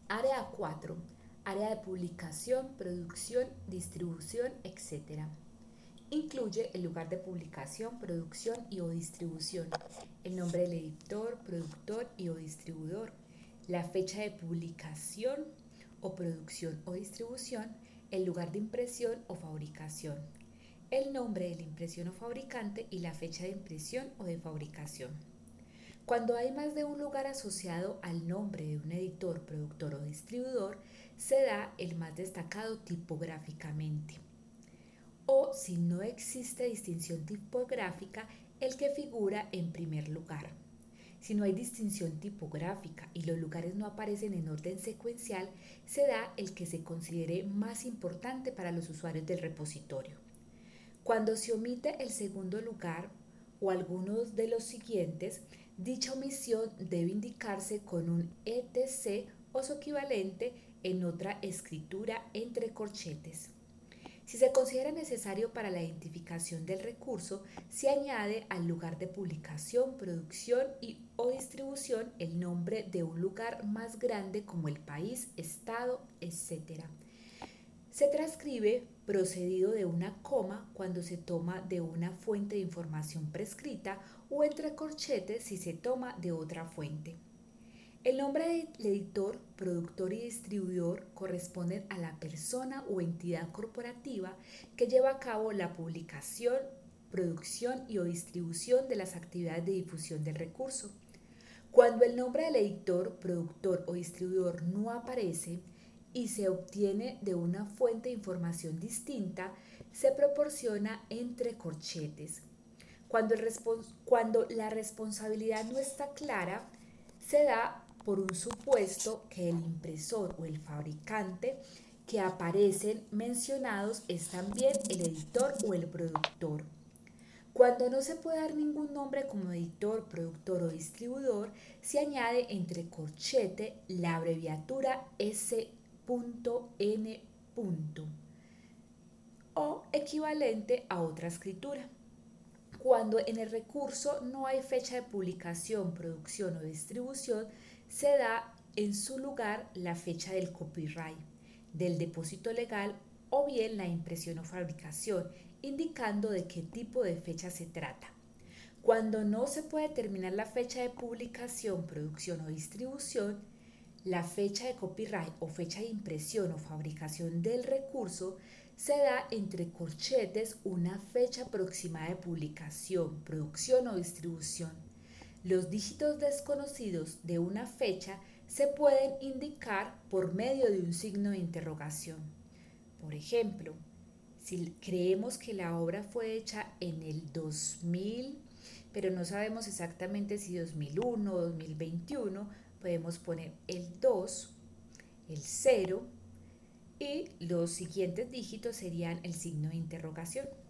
Área 4. Área de publicación, producción, distribución, etc. Incluye el lugar de publicación, producción y o distribución, el nombre del editor, productor y o distribuidor, la fecha de publicación o producción o distribución, el lugar de impresión o fabricación, el nombre de la impresión o fabricante y la fecha de impresión o de fabricación. Cuando hay más de un lugar asociado al nombre de un editor, productor o distribuidor, se da el más destacado tipográficamente. O si no existe distinción tipográfica, el que figura en primer lugar. Si no hay distinción tipográfica y los lugares no aparecen en orden secuencial, se da el que se considere más importante para los usuarios del repositorio. Cuando se omite el segundo lugar o algunos de los siguientes, dicha omisión debe indicarse con un etc o su equivalente en otra escritura entre corchetes. Si se considera necesario para la identificación del recurso, se añade al lugar de publicación, producción y o distribución el nombre de un lugar más grande como el país, estado, etc. Se transcribe procedido de una coma cuando se toma de una fuente de información prescrita o entre corchetes si se toma de otra fuente. El nombre del editor, productor y distribuidor corresponden a la persona o entidad corporativa que lleva a cabo la publicación, producción y o distribución de las actividades de difusión del recurso. Cuando el nombre del editor, productor o distribuidor no aparece y se obtiene de una fuente de información distinta, se proporciona entre corchetes. Cuando la responsabilidad no está clara, se da por un supuesto que el impresor o el fabricante que aparecen mencionados es también el editor o el productor. Cuando no se puede dar ningún nombre como editor, productor o distribuidor, se añade entre corchete la abreviatura S.N. o equivalente a otra escritura. Cuando en el recurso no hay fecha de publicación, producción o distribución, se da en su lugar la fecha del copyright, del depósito legal o bien la impresión o fabricación, indicando de qué tipo de fecha se trata. Cuando no se puede determinar la fecha de publicación, producción o distribución, la fecha de copyright o fecha de impresión o fabricación del recurso se da entre corchetes una fecha aproximada de publicación, producción o distribución. Los dígitos desconocidos de una fecha se pueden indicar por medio de un signo de interrogación. Por ejemplo, si creemos que la obra fue hecha en el 2000, pero no sabemos exactamente si 2001 o 2021, podemos poner el 2, el 0 y los siguientes dígitos serían el signo de interrogación.